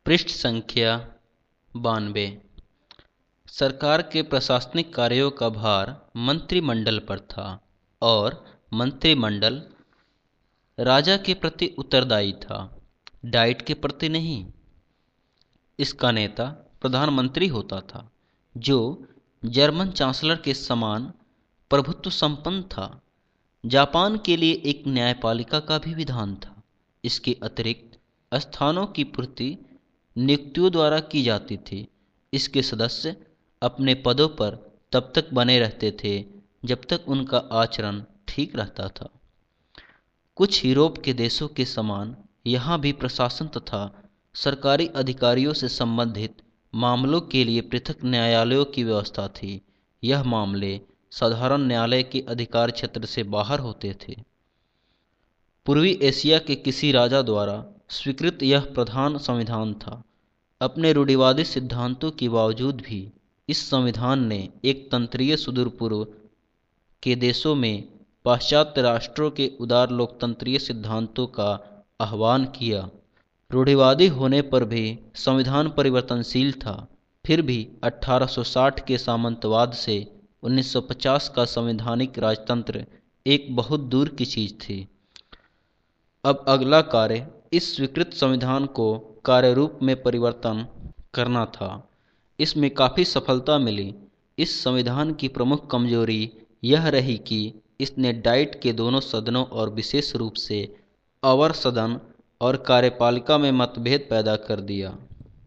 पृष्ठ संख्या 92। सरकार के प्रशासनिक कार्यों का भार मंत्रिमंडल पर था और मंत्रिमंडल राजा के प्रति उत्तरदायी था, डाइट के प्रति नहीं। इसका नेता प्रधानमंत्री होता था, जो जर्मन चांसलर के समान प्रभुत्व संपन्न था। जापान के लिए एक न्यायपालिका का भी विधान था। इसके अतिरिक्त स्थानों की पूर्ति नियुक्तियों द्वारा की जाती थी। इसके सदस्य अपने पदों पर तब तक बने रहते थे जब तक उनका आचरण ठीक रहता था। कुछ यूरोप के देशों के समान यहाँ भी प्रशासन तथा सरकारी अधिकारियों से संबंधित मामलों के लिए पृथक न्यायालयों की व्यवस्था थी। यह मामले साधारण न्यायालय के अधिकार क्षेत्र से बाहर होते थे। पूर्वी एशिया के किसी राजा द्वारा स्वीकृत यह प्रधान संविधान था। अपने रूढ़िवादी सिद्धांतों के बावजूद भी इस संविधान ने एक तंत्रीय सुदूर पूर्व के देशों में पाश्चात्य राष्ट्रों के उदार लोकतंत्रीय सिद्धांतों का आह्वान किया। रूढ़िवादी होने पर भी संविधान परिवर्तनशील था। फिर भी 1860 के सामंतवाद से 1950 का संवैधानिक राजतंत्र एक बहुत दूर की चीज थी। अब अगला कार्य इस स्वीकृत संविधान को कार्यरूप में परिवर्तन करना था। इसमें काफ़ी सफलता मिली। इस संविधान की प्रमुख कमजोरी यह रही कि इसने डाइट के दोनों सदनों और विशेष रूप से अवर सदन और कार्यपालिका में मतभेद पैदा कर दिया।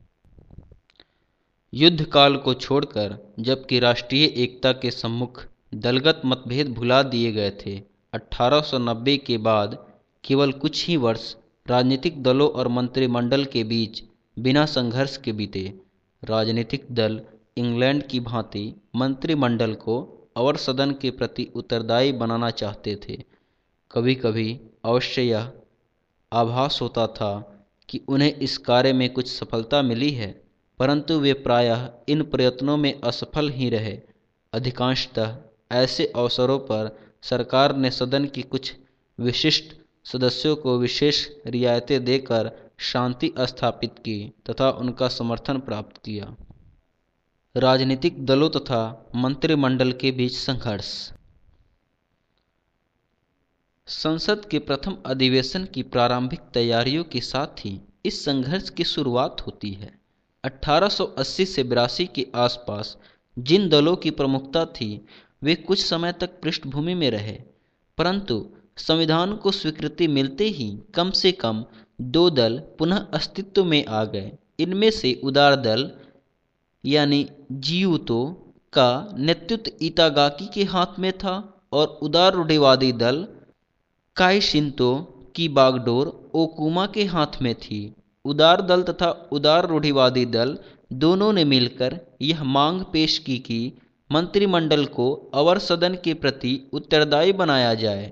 युद्ध काल को छोड़कर, जबकि राष्ट्रीय एकता के सम्मुख दलगत मतभेद भुला दिए गए थे, 1890 के बाद केवल कुछ ही वर्ष राजनीतिक दलों और मंत्रिमंडल के बीच बिना संघर्ष के बीते। राजनीतिक दल इंग्लैंड की भांति मंत्रिमंडल को अवर सदन के प्रति उत्तरदायी बनाना चाहते थे। कभी कभी अवश्य यह आभास होता था कि उन्हें इस कार्य में कुछ सफलता मिली है, परंतु वे प्रायः इन प्रयत्नों में असफल ही रहे। अधिकांशतः ऐसे अवसरों पर सरकार ने सदन की कुछ विशिष्ट सदस्यों को विशेष रियायतें देकर शांति स्थापित की तथा उनका समर्थन प्राप्त किया। राजनीतिक दलों तथा मंत्रिमंडल के बीच संघर्ष। संसद के प्रथम अधिवेशन की प्रारंभिक तैयारियों के साथ ही इस संघर्ष की शुरुआत होती है। 1880 से 82 के आसपास जिन दलों की प्रमुखता थी वे कुछ समय तक पृष्ठभूमि में रहे, परंतु संविधान को स्वीकृति मिलते ही कम से कम 2 दल पुनः अस्तित्व में आ गए। इनमें से उदार दल यानी जियूतो का नेतृत्व इतागाकी के हाथ में था और उदार रूढ़िवादी दल काई शिंतो की बागडोर ओकुमा के हाथ में थी। उदार दल तथा उदार रूढ़िवादी दल दोनों ने मिलकर यह मांग पेश की कि मंत्रिमंडल को अवर सदन के प्रति उत्तरदायी बनाया जाए।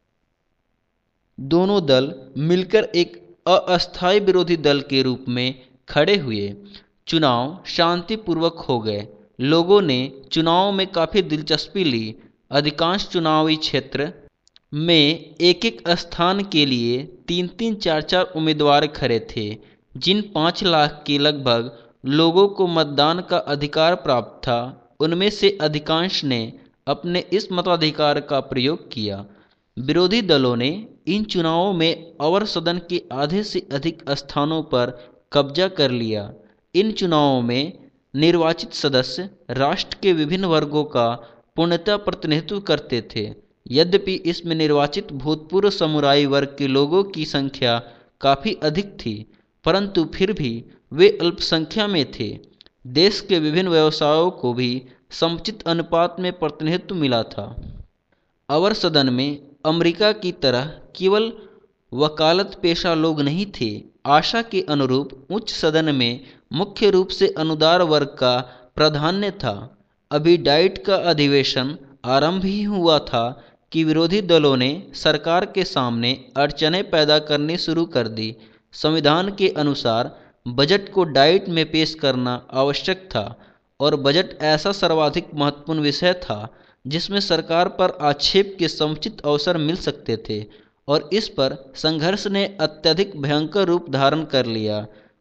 दोनों दल मिलकर एक अस्थायी विरोधी दल के रूप में खड़े हुए। चुनाव शांतिपूर्वक हो गए। लोगों ने चुनाव में काफ़ी दिलचस्पी ली। अधिकांश चुनावी क्षेत्र में एक एक स्थान के लिए 3-3, 4-4 उम्मीदवार खड़े थे। जिन 5 लाख के लगभग लोगों को मतदान का अधिकार प्राप्त था, उनमें से अधिकांश ने अपने इस मताधिकार का प्रयोग किया। विरोधी दलों ने इन चुनावों में अवर सदन के आधे से अधिक स्थानों पर कब्जा कर लिया। इन चुनावों में निर्वाचित सदस्य राष्ट्र के विभिन्न वर्गों का पूर्णतः प्रतिनिधित्व करते थे। यद्यपि इसमें निर्वाचित भूतपूर्व समुराई वर्ग के लोगों की संख्या काफ़ी अधिक थी, परंतु फिर भी वे अल्पसंख्या में थे। देश के विभिन्न व्यवसायों को भी समुचित अनुपात में प्रतिनिधित्व मिला था। अवर सदन में अमेरिका की तरह केवल वकालत पेशा लोग नहीं थे। आशा के अनुरूप उच्च सदन में मुख्य रूप से अनुदार वर्ग का प्राधान्य था। अभी डाइट का अधिवेशन आरंभ ही हुआ था कि विरोधी दलों ने सरकार के सामने अड़चनें पैदा करनी शुरू कर दी। संविधान के अनुसार बजट को डाइट में पेश करना आवश्यक था और बजट ऐसा सर्वाधिक महत्वपूर्ण विषय था जिसमें सरकार पर आक्षेप के समुचित अवसर मिल सकते थे और इस पर संघर्ष ने अत्यधिक भयंकर रूप धारण कर लिया।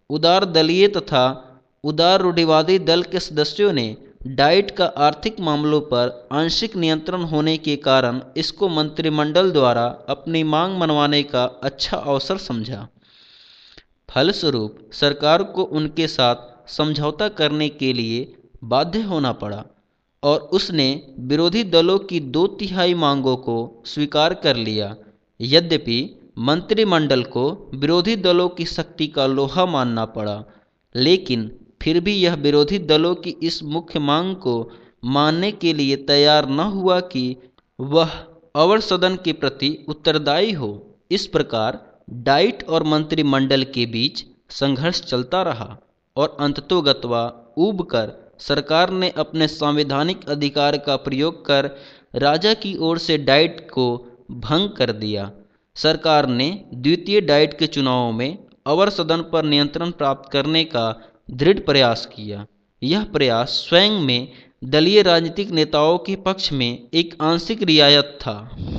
उदार दलीय तथा उदार रूढ़िवादी दल के सदस्यों ने डाइट का आर्थिक मामलों पर आंशिक नियंत्रण होने के कारण इसको मंत्रिमंडल द्वारा अपनी मांग मनवाने का अच्छा अवसर समझा। फलस्वरूप सरकार को उनके साथ समझौता करने के लिए बाध्य होना पड़ा और उसने विरोधी दलों की 2/3 मांगों को स्वीकार कर लिया। यद्यपि मंत्रिमंडल को विरोधी दलों की शक्ति का लोहा मानना पड़ा, लेकिन फिर भी यह विरोधी दलों की इस मुख्य मांग को मानने के लिए तैयार न हुआ कि वह अवर सदन के प्रति उत्तरदायी हो। इस प्रकार डाइट और मंत्रिमंडल के बीच संघर्ष चलता रहा और अंततोगत्वा ऊब कर सरकार ने अपने संवैधानिक अधिकार का प्रयोग कर राजा की ओर से डाइट को भंग कर दिया। सरकार ने द्वितीय डाइट के चुनावों में अवर सदन पर नियंत्रण प्राप्त करने का दृढ़ प्रयास किया। यह प्रयास स्वयं में दलीय राजनीतिक नेताओं के पक्ष में एक आंशिक रियायत था।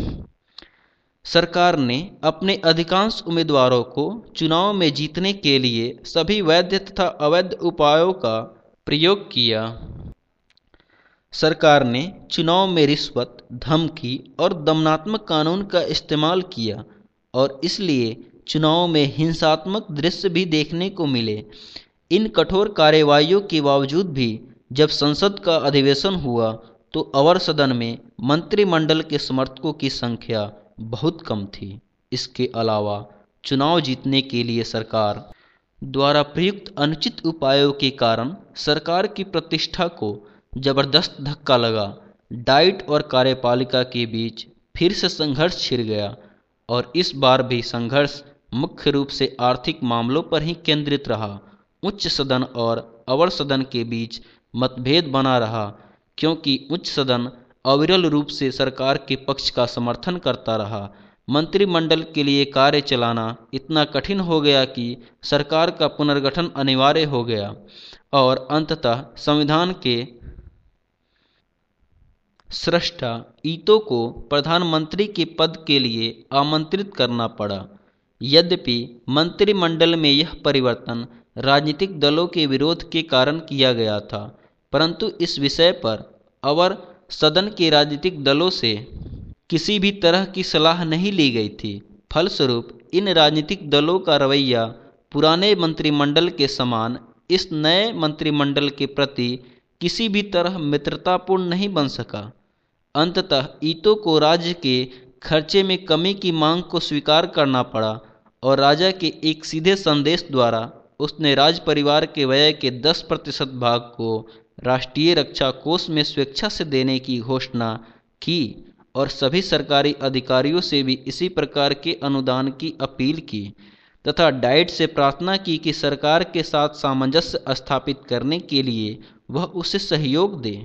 सरकार ने अपने अधिकांश उम्मीदवारों को चुनाव में जीतने के लिए सभी वैध तथा अवैध उपायों का प्रयोग किया। सरकार ने चुनाव में रिश्वत, धमकी और दमनात्मक कानून का इस्तेमाल किया और इसलिए चुनाव में हिंसात्मक दृश्य भी देखने को मिले। इन कठोर कार्रवाइयों के बावजूद भी जब संसद का अधिवेशन हुआ तो अवर सदन में मंत्रिमंडल के समर्थकों की संख्या बहुत कम थी। इसके अलावा चुनाव जीतने के लिए सरकार द्वारा प्रयुक्त अनुचित उपायों के कारण सरकार की प्रतिष्ठा को जबरदस्त धक्का लगा। डाइट और कार्यपालिका के बीच फिर से संघर्ष छिड़ गया और इस बार भी संघर्ष मुख्य रूप से आर्थिक मामलों पर ही केंद्रित रहा। उच्च सदन और अवर सदन के बीच मतभेद बना रहा क्योंकि उच्च सदन अविरल रूप से सरकार के पक्ष का समर्थन करता रहा। मंत्रिमंडल के लिए कार्य चलाना इतना कठिन हो गया कि सरकार का पुनर्गठन अनिवार्य हो गया और अंततः संविधान के स्रष्टा ईतो को प्रधानमंत्री के पद के लिए आमंत्रित करना पड़ा। यद्यपि मंत्रिमंडल में यह परिवर्तन राजनीतिक दलों के विरोध के कारण किया गया था, परंतु इस विषय पर अवर सदन के राजनीतिक दलों से किसी भी तरह की सलाह नहीं ली गई थी। फलस्वरूप इन राजनीतिक दलों का रवैया पुराने मंत्रिमंडल के समान इस नए मंत्रिमंडल के प्रति किसी भी तरह मित्रतापूर्ण नहीं बन सका। अंततः ईतो को राज्य के खर्चे में कमी की मांग को स्वीकार करना पड़ा और राजा के एक सीधे संदेश द्वारा उसने राज परिवार के व्यय के 10% भाग को राष्ट्रीय रक्षा कोष में स्वेच्छा से देने की घोषणा की और सभी सरकारी अधिकारियों से भी इसी प्रकार के अनुदान की अपील की तथा डाइट से प्रार्थना की कि सरकार के साथ सामंजस्य स्थापित करने के लिए वह उसे सहयोग दे।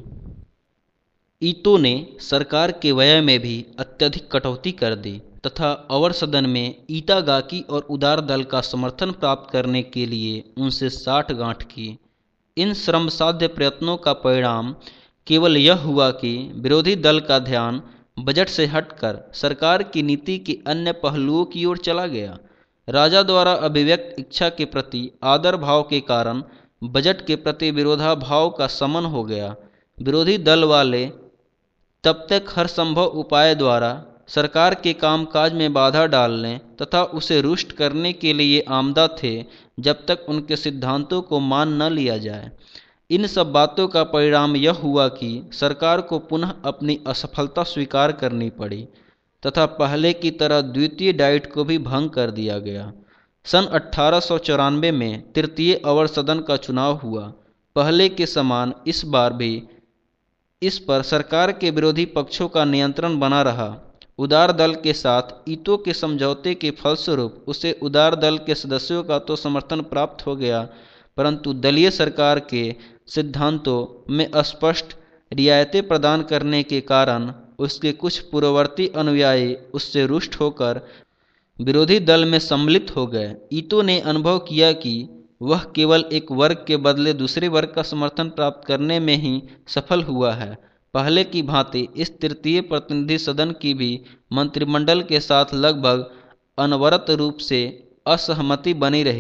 ईतो ने सरकार के व्यय में भी अत्यधिक कटौती कर दी तथा अवर सदन में ईतागाकी और उदार दल का समर्थन प्राप्त करने के लिए उनसे साठगांठ की। इन श्रमसाध्य प्रयत्नों का परिणाम केवल यह हुआ कि विरोधी दल का ध्यान बजट से हटकर सरकार की नीति के अन्य पहलुओं की ओर चला गया। राजा द्वारा अभिव्यक्त इच्छा के प्रति आदर भाव के कारण बजट के प्रति विरोधाभाव का शमन हो गया। विरोधी दल वाले तब तक हर संभव उपाय द्वारा सरकार के कामकाज में बाधा डालने तथा उसे रुष्ट करने के लिए आमदा थे जब तक उनके सिद्धांतों को मान न लिया जाए। इन सब बातों का परिणाम यह हुआ कि सरकार को पुनः अपनी असफलता स्वीकार करनी पड़ी तथा पहले की तरह द्वितीय डाइट को भी भंग कर दिया गया। सन 1894 में तृतीय अवर सदन का चुनाव हुआ। पहले के समान इस बार भी इस पर सरकार के विरोधी पक्षों का नियंत्रण बना रहा। उदार दल के साथ ईतो के समझौते के फलस्वरूप उसे उदार दल के सदस्यों का तो समर्थन प्राप्त हो गया, परंतु दलीय सरकार के सिद्धांतों में अस्पष्ट रियायतें प्रदान करने के कारण उसके कुछ पूर्ववर्ती अनुयायी उससे रुष्ट होकर विरोधी दल में सम्मिलित हो गए। ईतो ने अनुभव किया कि वह केवल एक वर्ग के बदले दूसरे वर्ग का समर्थन प्राप्त करने में ही सफल हुआ है। पहले की भांति इस तृतीय प्रतिनिधि सदन की भी मंत्रिमंडल के साथ लगभग अनवरत रूप से असहमति बनी रही।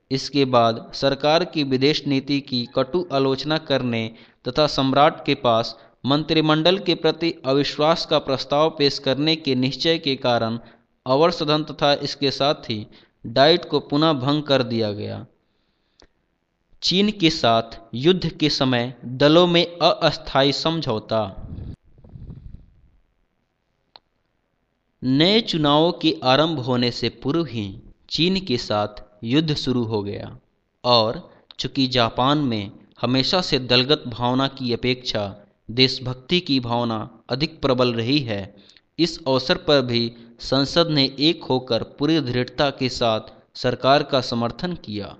इसके बाद सरकार की विदेश नीति की कटु आलोचना करने तथा सम्राट के पास मंत्रिमंडल के प्रति अविश्वास का प्रस्ताव पेश करने के निश्चय के कारण अवर सदन तथा इसके साथ ही डाइट को पुनः भंग कर दिया गया। चीन के साथ युद्ध के समय दलों में अस्थायी समझौता। नए चुनावों के आरंभ होने से पूर्व ही चीन के साथ युद्ध शुरू हो गया और चूंकि जापान में हमेशा से दलगत भावना की अपेक्षा देशभक्ति की भावना अधिक प्रबल रही है, इस अवसर पर भी संसद ने एक होकर पूरी दृढ़ता के साथ सरकार का समर्थन किया।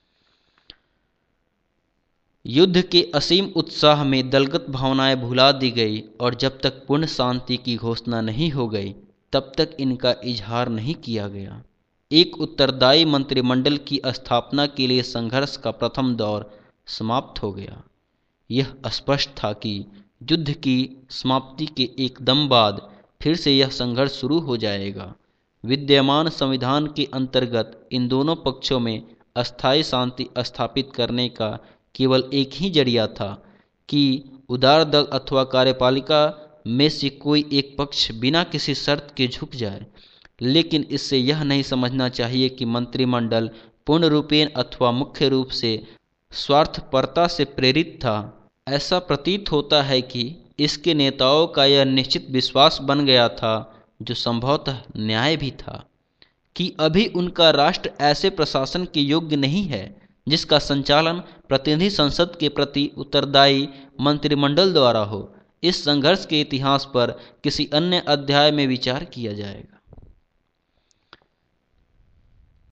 युद्ध के असीम उत्साह में दलगत भावनाएं भुला दी गई और जब तक पूर्ण शांति की घोषणा नहीं हो गई तब तक इनका इजहार नहीं किया गया। एक उत्तरदायी मंत्रिमंडल की स्थापना के लिए संघर्ष का प्रथम दौर समाप्त हो गया। यह स्पष्ट था कि युद्ध की समाप्ति के एकदम बाद फिर से यह संघर्ष शुरू हो जाएगा। विद्यमान संविधान के अंतर्गत इन दोनों पक्षों में अस्थायी शांति स्थापित करने का केवल एक ही जरिया था कि उदार दल अथवा कार्यपालिका में से कोई एक पक्ष बिना किसी शर्त के झुक जाए। लेकिन इससे यह नहीं समझना चाहिए कि मंत्रिमंडल पूर्ण रूपेण अथवा मुख्य रूप से स्वार्थपरता से प्रेरित था। ऐसा प्रतीत होता है कि इसके नेताओं का यह निश्चित विश्वास बन गया था, जो संभवतः न्याय भी था, कि अभी उनका राष्ट्र ऐसे प्रशासन के योग्य नहीं है जिसका संचालन प्रतिनिधि संसद के प्रति उत्तरदायी मंत्रिमंडल द्वारा हो। इस संघर्ष के इतिहास पर किसी अन्य अध्याय में विचार किया जाएगा।